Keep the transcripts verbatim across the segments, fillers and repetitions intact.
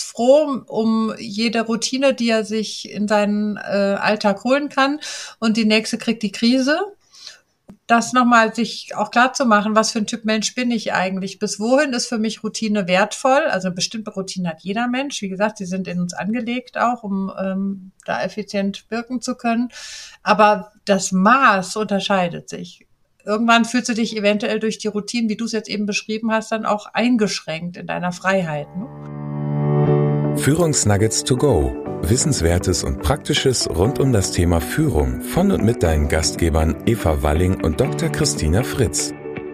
froh um jede Routine, die er sich in seinen äh, Alltag holen kann. Und die nächste kriegt die Krise. Das nochmal sich auch klar zu machen, was für ein Typ Mensch bin ich eigentlich? Bis wohin ist für mich Routine wertvoll? Also eine bestimmte Routine hat jeder Mensch. Wie gesagt, sie sind in uns angelegt auch, um ähm, da effizient wirken zu können. Aber das Maß unterscheidet sich. Irgendwann fühlst du dich eventuell durch die Routinen, wie du es jetzt eben beschrieben hast, dann auch eingeschränkt in deiner Freiheit. Ne? Führungsnuggets to go. Wissenswertes und Praktisches rund um das Thema Führung von und mit deinen Gastgebern Eva Walling und Doktor Christina Fritz.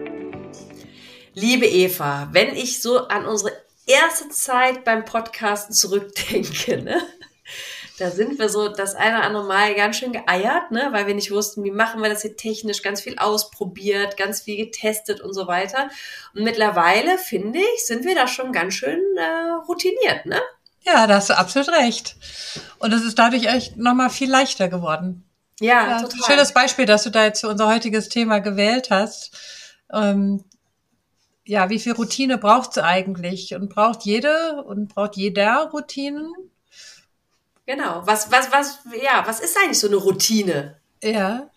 Liebe Eva, wenn ich so an unsere erste Zeit beim Podcasten zurückdenke, ne, da sind wir so das eine oder andere Mal ganz schön geeiert, ne, weil wir nicht wussten, wie machen wir das hier technisch, ganz viel ausprobiert, ganz viel getestet und so weiter. Und mittlerweile, finde ich, sind wir da schon ganz schön äh, routiniert, ne? Ja, da hast du absolut recht. Und es ist dadurch echt nochmal viel leichter geworden. Ja, ja, total. Schönes Beispiel, dass du da jetzt für unser heutiges Thema gewählt hast. Ähm, ja, wie viel Routine braucht es eigentlich? Und braucht jede und braucht jeder Routinen? Genau. Was, was, was, ja, was ist eigentlich so eine Routine? Ja.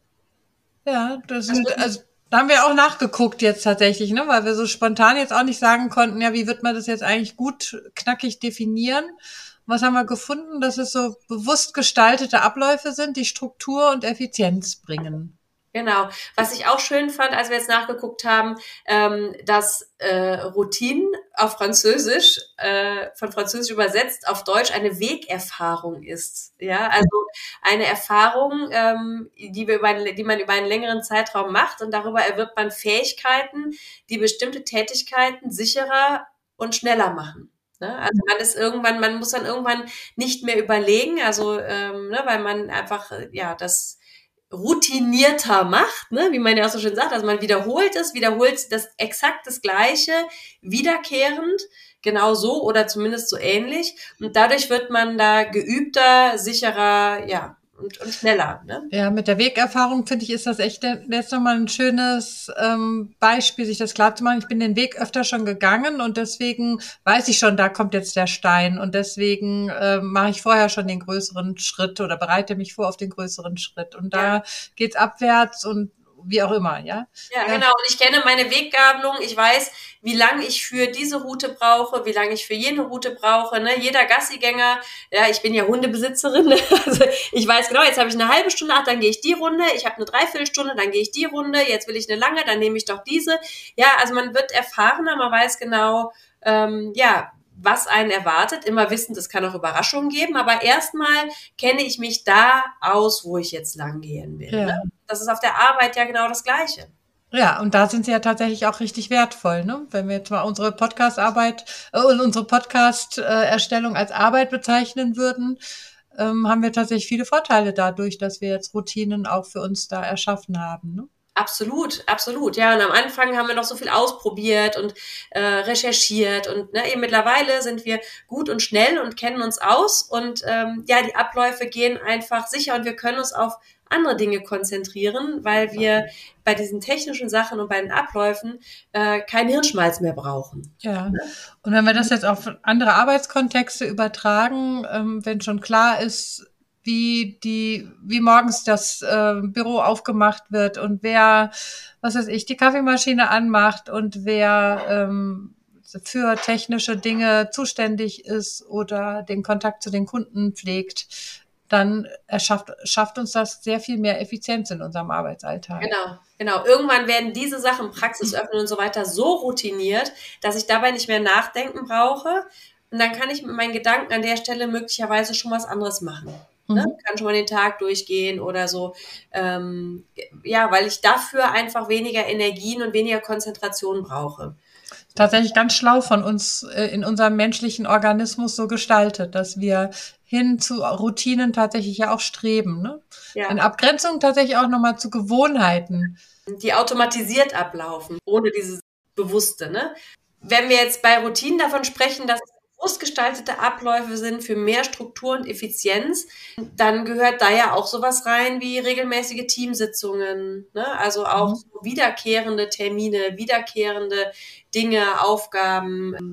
Ja, das sind, also, da haben wir auch nachgeguckt jetzt tatsächlich, ne, weil wir so spontan jetzt auch nicht sagen konnten, ja, wie wird man das jetzt eigentlich gut knackig definieren? Was haben wir gefunden? Dass es so bewusst gestaltete Abläufe sind, die Struktur und Effizienz bringen. Genau. Was ich auch schön fand, als wir jetzt nachgeguckt haben, ähm, dass äh, Routine auf Französisch, äh, von Französisch übersetzt auf Deutsch eine Wegerfahrung ist. Ja, also eine Erfahrung, ähm, die wir über, die man über einen längeren Zeitraum macht, und darüber erwirbt man Fähigkeiten, die bestimmte Tätigkeiten sicherer und schneller machen. Ne? Also man ist irgendwann, man muss dann irgendwann nicht mehr überlegen, also ähm, ne, weil man einfach ja das routinierter macht, ne, wie man ja auch so schön sagt, also man wiederholt es, wiederholt das exakt das Gleiche, wiederkehrend, genau so oder zumindest so ähnlich, und dadurch wird man da geübter, sicherer, ja, und, und schneller, ne? Ja, mit der Wegerfahrung, finde ich, ist das echt jetzt nochmal ein schönes ähm, Beispiel, sich das klar zu machen. Ich bin den Weg öfter schon gegangen und deswegen weiß ich schon, da kommt jetzt der Stein, und deswegen äh, mache ich vorher schon den größeren Schritt oder bereite mich vor auf den größeren Schritt, und da ja. geht's abwärts und wie auch immer, ja? Ja, genau. Und ich kenne meine Weggabelung. Ich weiß, wie lange ich für diese Route brauche, wie lange ich für jene Route brauche. Ne? Jeder Gassigänger, ja, ich bin ja Hundebesitzerin. Ne? Also ich weiß genau, jetzt habe ich eine halbe Stunde, ach, dann gehe ich die Runde. Ich habe eine Dreiviertelstunde, dann gehe ich die Runde. Jetzt will ich eine lange, dann nehme ich doch diese. Ja, also man wird erfahrener, man weiß genau, ähm, ja, was einen erwartet, immer wissend, es kann auch Überraschungen geben, aber erstmal kenne ich mich da aus, wo ich jetzt lang gehen will. Ja. Ne? Das ist auf der Arbeit ja genau das Gleiche. Ja, und da sind sie ja tatsächlich auch richtig wertvoll, ne? Wenn wir jetzt mal unsere Podcast-Arbeit äh, und unsere Podcast-Erstellung als Arbeit bezeichnen würden, ähm, haben wir tatsächlich viele Vorteile dadurch, dass wir jetzt Routinen auch für uns da erschaffen haben, ne? Absolut, absolut. Ja, und am Anfang haben wir noch so viel ausprobiert und äh, recherchiert, und ne, eben mittlerweile sind wir gut und schnell und kennen uns aus, und ähm, ja, die Abläufe gehen einfach sicher, und wir können uns auf andere Dinge konzentrieren, weil wir bei diesen technischen Sachen und bei den Abläufen äh, keinen Hirnschmalz mehr brauchen. Ja, und wenn wir das jetzt auf andere Arbeitskontexte übertragen, ähm, wenn schon klar ist, wie die, wie morgens das äh, Büro aufgemacht wird und wer, was weiß ich, die Kaffeemaschine anmacht und wer ähm, für technische Dinge zuständig ist oder den Kontakt zu den Kunden pflegt, dann erschafft, schafft uns das sehr viel mehr Effizienz in unserem Arbeitsalltag. Genau, genau. Irgendwann werden diese Sachen, Praxis öffnen und so weiter, so routiniert, dass ich dabei nicht mehr nachdenken brauche. Und dann kann ich mit meinen Gedanken an der Stelle möglicherweise schon was anderes machen. Ne? Mhm. Kann schon mal den Tag durchgehen oder so. Ähm, ja, weil ich dafür einfach weniger Energien und weniger Konzentration brauche. Tatsächlich ganz schlau von uns äh, in unserem menschlichen Organismus so gestaltet, dass wir hin zu Routinen tatsächlich ja auch streben. Ne? Ja. In Abgrenzung tatsächlich auch nochmal zu Gewohnheiten. Die automatisiert ablaufen, ohne dieses Bewusste. Ne? Wenn wir jetzt bei Routinen davon sprechen, dass bewusst gestaltete Abläufe sind für mehr Struktur und Effizienz, dann gehört da ja auch sowas rein wie regelmäßige Teamsitzungen, ne? Also auch so wiederkehrende Termine, wiederkehrende Dinge, Aufgaben.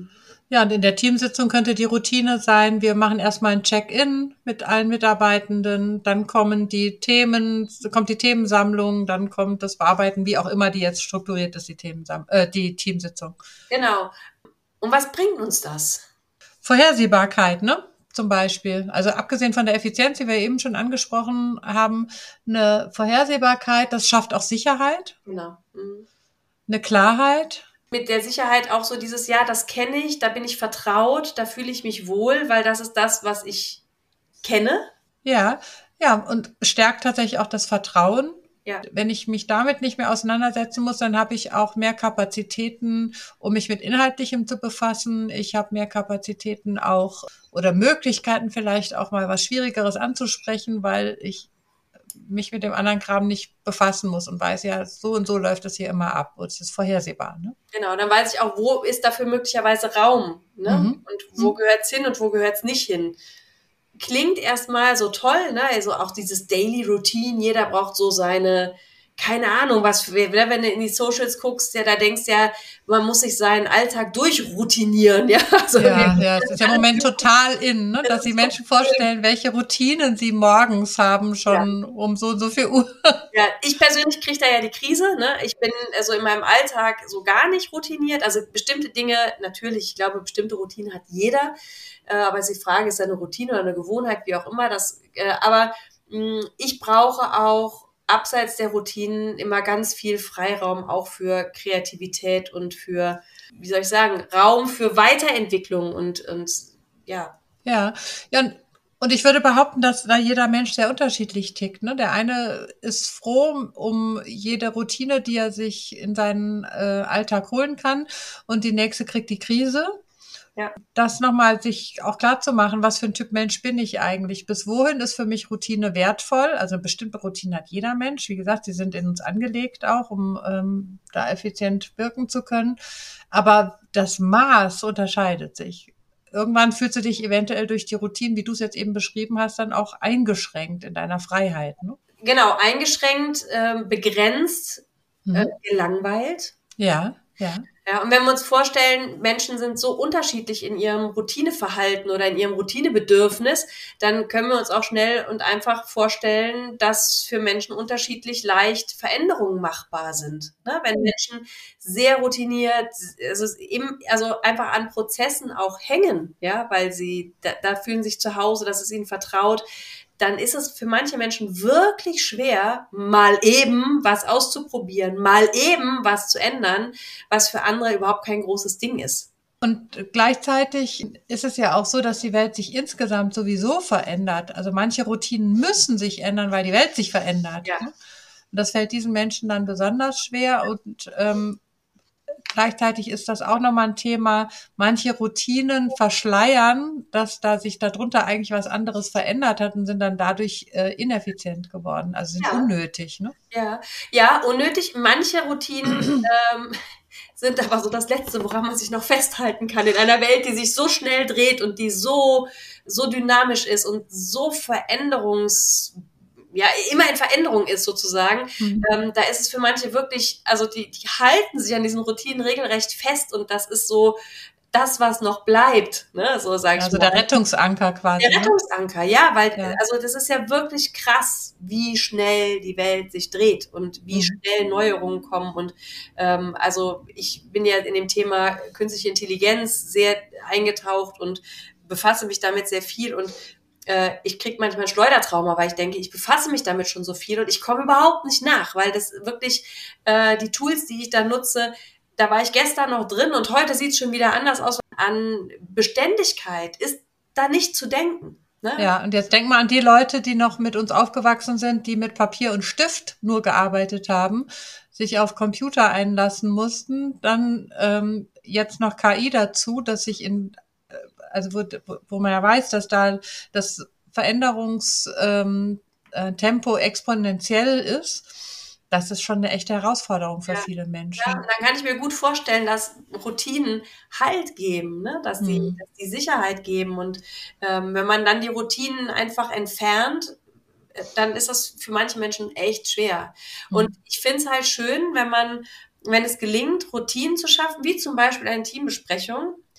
Ja, und in der Teamsitzung könnte die Routine sein, wir machen erstmal ein Check-in mit allen Mitarbeitenden, dann kommen die Themen, kommt die Themensammlung, dann kommt das Bearbeiten, wie auch immer die jetzt strukturiert ist, die Themensam äh, die Teamsitzung. Genau. Und was bringt uns das? Vorhersehbarkeit, ne? Zum Beispiel. Also abgesehen von der Effizienz, die wir eben schon angesprochen haben, eine Vorhersehbarkeit, das schafft auch Sicherheit. Genau. Mhm. Eine Klarheit. Mit der Sicherheit auch so dieses, ja, das kenne ich, da bin ich vertraut, da fühle ich mich wohl, weil das ist das, was ich kenne. Ja, ja, und stärkt tatsächlich auch das Vertrauen. Ja. Wenn ich mich damit nicht mehr auseinandersetzen muss, dann habe ich auch mehr Kapazitäten, um mich mit Inhaltlichem zu befassen. Ich habe mehr Kapazitäten auch oder Möglichkeiten vielleicht auch mal was Schwierigeres anzusprechen, weil ich mich mit dem anderen Kram nicht befassen muss und weiß, ja, so und so läuft das hier immer ab und es ist vorhersehbar. Ne? Genau, dann weiß ich auch, wo ist dafür möglicherweise Raum, ne? Mhm. Und wo Mhm. gehört's hin und wo gehört's nicht hin. Klingt erstmal so toll, ne? Also auch dieses Daily Routine, jeder braucht so seine, keine Ahnung, was, wenn du in die Socials guckst, ja, da denkst ja, man muss sich seinen Alltag durchroutinieren, ja. Also Ja, ja, es ist ja im Moment total in, ne, dass die Menschen vorstellen, welche Routinen sie morgens haben, schon ja. um so und so viel Uhr. Ja, ich persönlich kriege da ja die Krise, ne? Ich bin also in meinem Alltag so gar nicht routiniert. Also bestimmte Dinge, natürlich, ich glaube, bestimmte Routinen hat jeder. Äh, aber die Frage ist ja eine Routine oder eine Gewohnheit, wie auch immer. Das, äh, aber mh, ich brauche auch abseits der Routinen immer ganz viel Freiraum auch für Kreativität und für, wie soll ich sagen, Raum für Weiterentwicklung und, und ja. Ja, ja, und ich würde behaupten, dass da jeder Mensch sehr unterschiedlich tickt. Ne? Der eine ist froh um jede Routine, die er sich in seinen äh, Alltag holen kann, und die nächste kriegt die Krise. Ja. Das nochmal sich auch klar zu machen, was für ein Typ Mensch bin ich eigentlich? Bis wohin ist für mich Routine wertvoll? Also eine bestimmte Routine hat jeder Mensch. Wie gesagt, sie sind in uns angelegt auch, um ähm, da effizient wirken zu können. Aber das Maß unterscheidet sich. Irgendwann fühlst du dich eventuell durch die Routinen, wie du es jetzt eben beschrieben hast, dann auch eingeschränkt in deiner Freiheit. Ne? Genau, eingeschränkt, äh, begrenzt, mhm. äh, gelangweilt. Ja, ja. Ja, und wenn wir uns vorstellen, Menschen sind so unterschiedlich in ihrem Routineverhalten oder in ihrem Routinebedürfnis, dann können wir uns auch schnell und einfach vorstellen, dass für Menschen unterschiedlich leicht Veränderungen machbar sind. Ne? Wenn Menschen sehr routiniert, also, eben, also einfach an Prozessen auch hängen, ja, weil sie da, da fühlen sich zu Hause, das ist ihnen vertraut, dann ist es für manche Menschen wirklich schwer, mal eben was auszuprobieren, mal eben was zu ändern, was für andere überhaupt kein großes Ding ist. Und gleichzeitig ist es ja auch so, dass die Welt sich insgesamt sowieso verändert. Also manche Routinen müssen sich ändern, weil die Welt sich verändert. Ja. Und das fällt diesen Menschen dann besonders schwer. Und ähm, gleichzeitig ist das auch nochmal ein Thema, manche Routinen verschleiern, dass da sich darunter eigentlich was anderes verändert hat und sind dann dadurch äh, ineffizient geworden, also sind ja. unnötig. Ne? Ja, ja, unnötig. Manche Routinen ähm, sind aber so das Letzte, woran man sich noch festhalten kann in einer Welt, die sich so schnell dreht und die so, so dynamisch ist und so veränderungs ja, immer in Veränderung ist sozusagen, mhm. ähm, da ist es für manche wirklich, also die, die halten sich an diesen Routinen regelrecht fest und das ist so das, was noch bleibt, ne, so sag ich also mal. Der Rettungsanker quasi. Der Rettungsanker, ne? Ja, weil, ja. also das ist ja wirklich krass, wie schnell die Welt sich dreht und wie mhm. schnell Neuerungen kommen und ähm, also ich bin ja in dem Thema künstliche Intelligenz sehr eingetaucht und befasse mich damit sehr viel und ich kriege manchmal Schleudertrauma, weil ich denke, ich befasse mich damit schon so viel und ich komme überhaupt nicht nach, weil das wirklich äh, die Tools, die ich da nutze, da war ich gestern noch drin und heute sieht es schon wieder anders aus. An Beständigkeit ist da nicht zu denken. Ne? Ja, und jetzt denk mal an die Leute, die noch mit uns aufgewachsen sind, die mit Papier und Stift nur gearbeitet haben, sich auf Computer einlassen mussten, dann ähm, jetzt noch K I dazu, dass sich in also wo, wo man ja weiß, dass da das Veränderungstempo ähm, exponentiell ist, das ist schon eine echte Herausforderung für ja. viele Menschen. Ja, und dann kann ich mir gut vorstellen, dass Routinen Halt geben, ne? dass, die, hm. dass die Sicherheit geben. Und ähm, wenn man dann die Routinen einfach entfernt, dann ist das für manche Menschen echt schwer. Hm. Und ich finde es halt schön, wenn man, wenn es gelingt, Routinen zu schaffen, wie zum Beispiel eine Teambesprechung,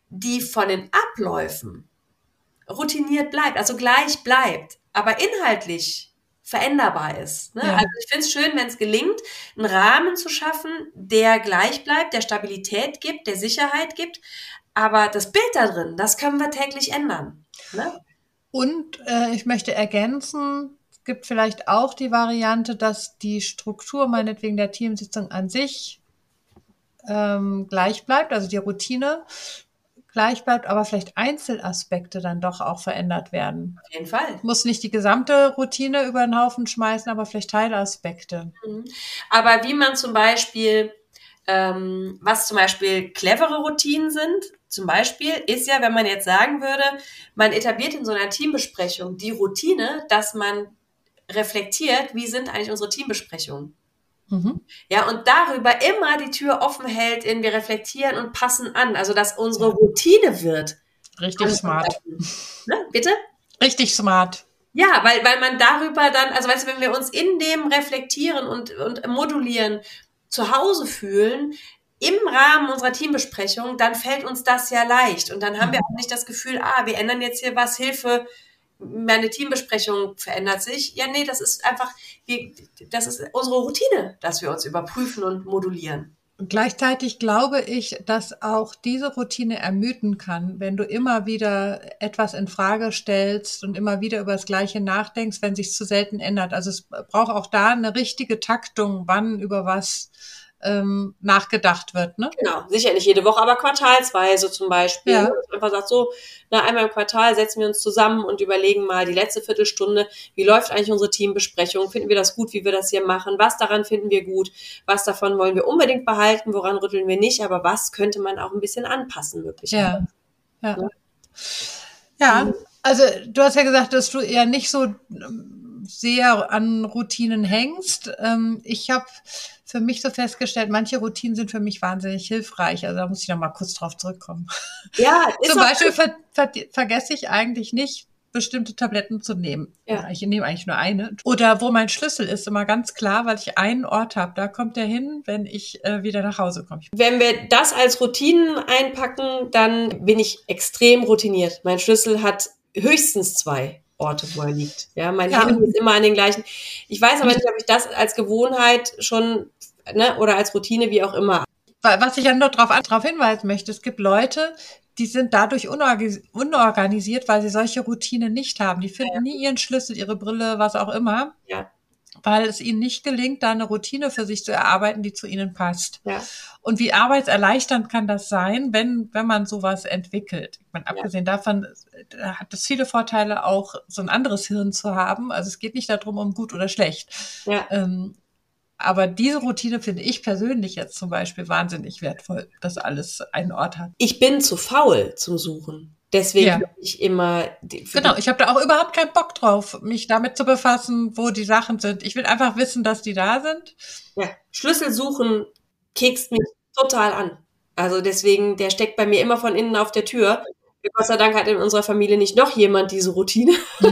die von den Abläufen routiniert bleibt, also gleich bleibt, aber inhaltlich veränderbar ist. Ne? Ja. Also ich finde es schön, wenn es gelingt, einen Rahmen zu schaffen, der gleich bleibt, der Stabilität gibt, der Sicherheit gibt, aber das Bild da drin, das können wir täglich ändern. Ne? Und äh, ich möchte ergänzen, es gibt vielleicht auch die Variante, dass die Struktur meinetwegen der Teamsitzung an sich ähm, gleich bleibt, also die Routine gleich bleibt, aber vielleicht Einzelaspekte dann doch auch verändert werden. Auf jeden Fall. Muss nicht die gesamte Routine über den Haufen schmeißen, aber vielleicht Teilaspekte. Mhm. Aber wie man zum Beispiel, ähm, was zum Beispiel clevere Routinen sind, zum Beispiel ist ja, wenn man jetzt sagen würde, man etabliert in so einer Teambesprechung die Routine, dass man reflektiert, wie sind eigentlich unsere Teambesprechungen. Mhm. Ja, und darüber immer die Tür offen hält in wir reflektieren und passen an, also dass unsere Routine wird. Richtig smart. Ne? Bitte? Richtig smart. Ja, weil, weil man darüber dann, also weißt du, wenn wir uns in dem Reflektieren und, und Modulieren zu Hause fühlen, im Rahmen unserer Teambesprechung, dann fällt uns das ja leicht. Und dann haben wir auch nicht das Gefühl, ah, wir ändern jetzt hier was, Hilfe, meine Teambesprechung verändert sich. Ja, nee, das ist einfach, wir, das ist unsere Routine, dass wir uns überprüfen und modulieren. Und gleichzeitig glaube ich, dass auch diese Routine ermüden kann, wenn du immer wieder etwas in Frage stellst und immer wieder über das Gleiche nachdenkst, wenn sich zu selten ändert. Also es braucht auch da eine richtige Taktung, wann über was ähm, nachgedacht wird, ne? Genau, sicher nicht jede Woche, aber quartalsweise zum Beispiel. Ja. Dass man einfach sagt, so, na, einmal im Quartal setzen wir uns zusammen und überlegen mal die letzte Viertelstunde, wie läuft eigentlich unsere Teambesprechung? Finden wir das gut, wie wir das hier machen? Was daran finden wir gut? Was davon wollen wir unbedingt behalten? Woran rütteln wir nicht? Aber was könnte man auch ein bisschen anpassen, möglicherweise? Ja, ja. Ja. Ja, also du hast ja gesagt, dass du eher nicht so ähm, sehr an Routinen hängst. Ähm, ich habe für mich so festgestellt, manche Routinen sind für mich wahnsinnig hilfreich. Also da muss ich noch mal kurz drauf zurückkommen. Ja, ist Zum auch- Beispiel ver ver vergesse ich eigentlich nicht, bestimmte Tabletten zu nehmen. Ja. Ich nehme eigentlich nur eine. Oder wo mein Schlüssel ist, immer ganz klar, weil ich einen Ort habe. Da kommt der hin, wenn ich äh, wieder nach Hause komme. Wenn wir das als Routinen einpacken, dann bin ich extrem routiniert. Mein Schlüssel hat höchstens zwei Orte, wo er liegt. Ja, mein Ja. Handy ist immer an den gleichen. Ich weiß aber nicht, ob ich das als Gewohnheit schon, ne, oder als Routine, wie auch immer. Weil- Was ich ja nur darauf drauf hinweisen möchte, es gibt Leute, die sind dadurch unorgis- unorganisiert, weil sie solche Routinen nicht haben. Die finden nie ihren Schlüssel, ihre Brille, was auch immer, Ja, weil es ihnen nicht gelingt, da eine Routine für sich zu erarbeiten, die zu ihnen passt. ja. Und wie arbeitserleichternd kann das sein, wenn, wenn man sowas entwickelt? Ich meine, abgesehen davon äh, hat es viele Vorteile, auch so ein anderes Hirn zu haben. Also es geht nicht darum, um gut oder schlecht. Ja. Ähm, aber diese Routine finde ich persönlich jetzt zum Beispiel wahnsinnig wertvoll, dass alles einen Ort hat. Ich bin zu faul zum Suchen. Deswegen Ja. habe ich immer die, für Genau, ich habe da auch überhaupt keinen Bock drauf, mich damit zu befassen, wo die Sachen sind. Ich will einfach wissen, dass die da sind. die ja, Schlüssel suchen, kekst mich total an. Also deswegen, der steckt bei mir immer von innen auf der Tür. Gott sei Dank hat in unserer Familie nicht noch jemand diese Routine.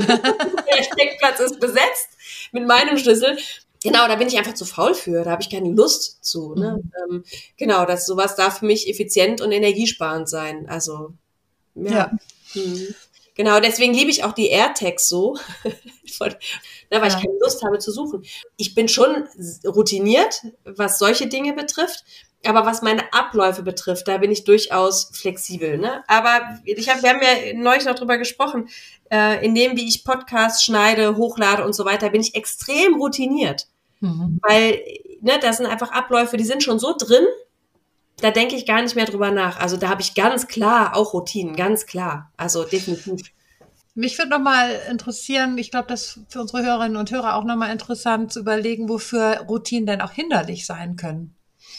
Der Steckplatz ist besetzt mit meinem Schlüssel. Genau, da bin ich einfach zu faul für. Da habe ich keine Lust zu. Ne? Mhm. Ähm, genau, das sowas darf für mich effizient und energiesparend sein. Also ja. Ja. Mhm. Genau, deswegen liebe ich auch die AirTags so, Von, na, weil Ja. ich keine Lust habe zu suchen. Ich bin schon routiniert, was solche Dinge betrifft. Aber was meine Abläufe betrifft, da bin ich durchaus flexibel. Ne? Aber ich hab, wir haben ja neulich noch drüber gesprochen, äh, in dem, wie ich Podcasts schneide, hochlade und so weiter, bin ich extrem routiniert. Mhm. Weil ne, das sind einfach Abläufe, die sind schon so drin, da denke ich gar nicht mehr drüber nach. Also da habe ich ganz klar auch Routinen, ganz klar. Also definitiv. Mich würde nochmal interessieren, ich glaube, das ist für unsere Hörerinnen und Hörer auch nochmal interessant zu überlegen, wofür Routinen denn auch hinderlich sein können.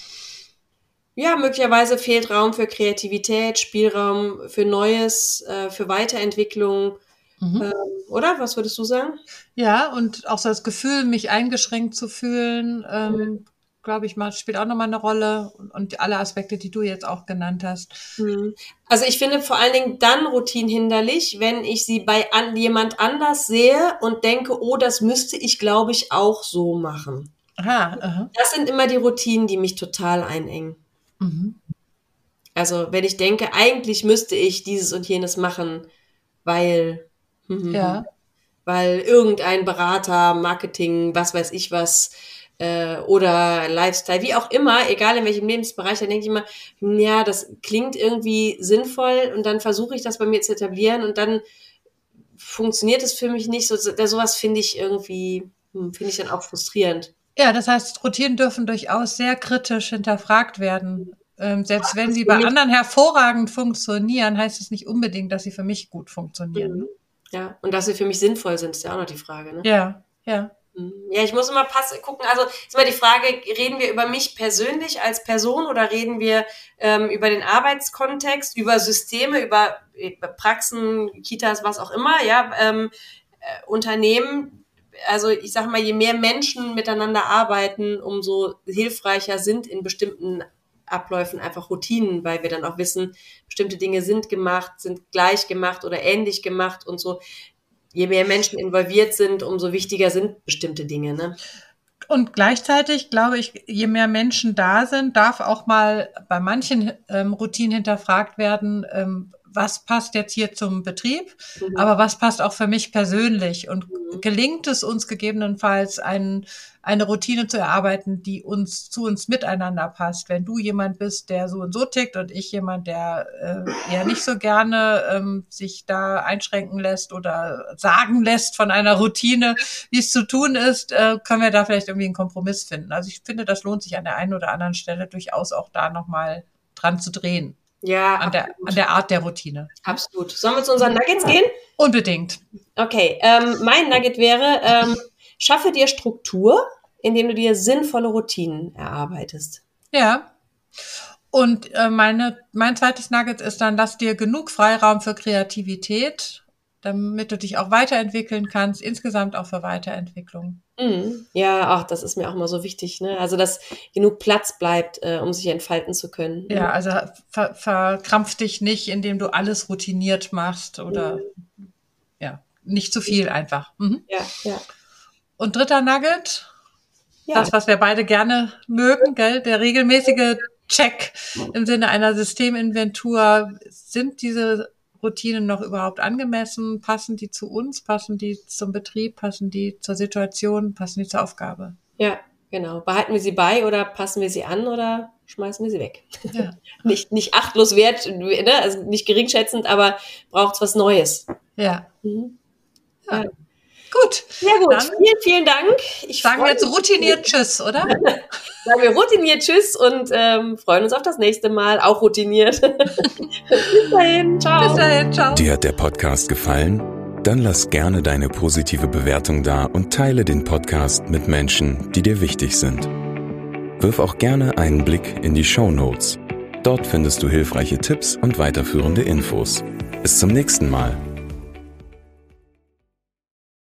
Ja, möglicherweise fehlt Raum für Kreativität, Spielraum für Neues, äh, für Weiterentwicklung. Mhm. Ähm, oder? Was würdest du sagen? Ja, und auch so das Gefühl, mich eingeschränkt zu fühlen, ähm, glaube ich mal, spielt auch nochmal eine Rolle. Und, und alle Aspekte, die du jetzt auch genannt hast. Hm. Also ich finde vor allen Dingen dann Routinen hinderlich, wenn ich sie bei an, jemand anders sehe und denke, oh, das müsste ich, glaube ich, auch so machen. Aha, aha. Das sind immer die Routinen, die mich total einengen. Mhm. Also wenn ich denke, eigentlich müsste ich dieses und jenes machen, weil, Ja. weil irgendein Berater, Marketing, was weiß ich was, äh, oder Lifestyle, wie auch immer, egal in welchem Lebensbereich, dann denke ich immer, ja, das klingt irgendwie sinnvoll und dann versuche ich das bei mir zu etablieren und dann funktioniert es für mich nicht. So, sowas finde ich irgendwie, finde ich dann auch frustrierend. Ja, das heißt, Routinen dürfen durchaus sehr kritisch hinterfragt werden. Ähm, selbst wenn sie bei anderen hervorragend funktionieren, heißt es nicht unbedingt, dass sie für mich gut funktionieren. Mhm. Ja, und dass sie für mich sinnvoll sind, ist ja auch noch die Frage. Ne? Ja, ja. Ja, ich muss immer pass gucken, also ist immer die Frage, reden wir über mich persönlich als Person oder reden wir ähm, über den Arbeitskontext, über Systeme, über, über Praxen, Kitas, was auch immer, ja, ähm, äh, Unternehmen. Also ich sage mal, je mehr Menschen miteinander arbeiten, umso hilfreicher sind in bestimmten Abläufen einfach Routinen, weil wir dann auch wissen, bestimmte Dinge sind gemacht, sind gleich gemacht oder ähnlich gemacht und so. Je mehr Menschen involviert sind, umso wichtiger sind bestimmte Dinge, ne? Und gleichzeitig glaube ich, je mehr Menschen da sind, darf auch mal bei manchen ähm, Routinen hinterfragt werden, ähm, was passt jetzt hier zum Betrieb, mhm. aber was passt auch für mich persönlich? Und mhm. gelingt es uns gegebenenfalls, ein, eine Routine zu erarbeiten, die uns zu uns miteinander passt? Wenn du jemand bist, der so und so tickt und ich jemand, der äh, eher nicht so gerne ähm, sich da einschränken lässt oder sagen lässt von einer Routine, wie es zu tun ist, äh, können wir da vielleicht irgendwie einen Kompromiss finden. Also ich finde, das lohnt sich an der einen oder anderen Stelle durchaus auch da nochmal dran zu drehen. Ja, an der, an der Art der Routine. Absolut. Sollen wir zu unseren Nuggets gehen? Unbedingt. Okay, ähm, mein Nugget wäre, ähm, schaffe dir Struktur, indem du dir sinnvolle Routinen erarbeitest. Ja. Und äh, meine, mein zweites Nugget ist dann, lass dir genug Freiraum für Kreativität, damit du dich auch weiterentwickeln kannst, insgesamt auch für Weiterentwicklung. Mhm. Ja, ach, das ist mir auch immer so wichtig, ne? Also, dass genug Platz bleibt, äh, um sich entfalten zu können. Ja, also ver- verkrampf dich nicht, indem du alles routiniert machst oder mhm. ja, nicht zu viel einfach. Mhm. Ja, ja. Und dritter Nugget, ja. das, was wir beide gerne mögen, gell, der regelmäßige Check im Sinne einer Systeminventur. Sind diese Routinen noch überhaupt angemessen? Passen die zu uns? Passen die zum Betrieb? Passen die zur Situation? Passen die zur Aufgabe? Ja, genau. Behalten wir sie bei oder passen wir sie an oder schmeißen wir sie weg? Ja. nicht, nicht achtlos wert, ne? Also nicht geringschätzend, aber braucht's was Neues. Ja. Mhm. Ja. ja. Gut. Sehr gut. Dann vielen, vielen Dank. Ich sagen wir jetzt routiniert Tschüss, oder? Sagen wir routiniert Tschüss und ähm, freuen uns auf das nächste Mal. Auch routiniert. Bis dahin. Ciao. Bis dahin. Ciao. Dir hat der Podcast gefallen? Dann lass gerne deine positive Bewertung da und teile den Podcast mit Menschen, die dir wichtig sind. Wirf auch gerne einen Blick in die Shownotes. Dort findest du hilfreiche Tipps und weiterführende Infos. Bis zum nächsten Mal.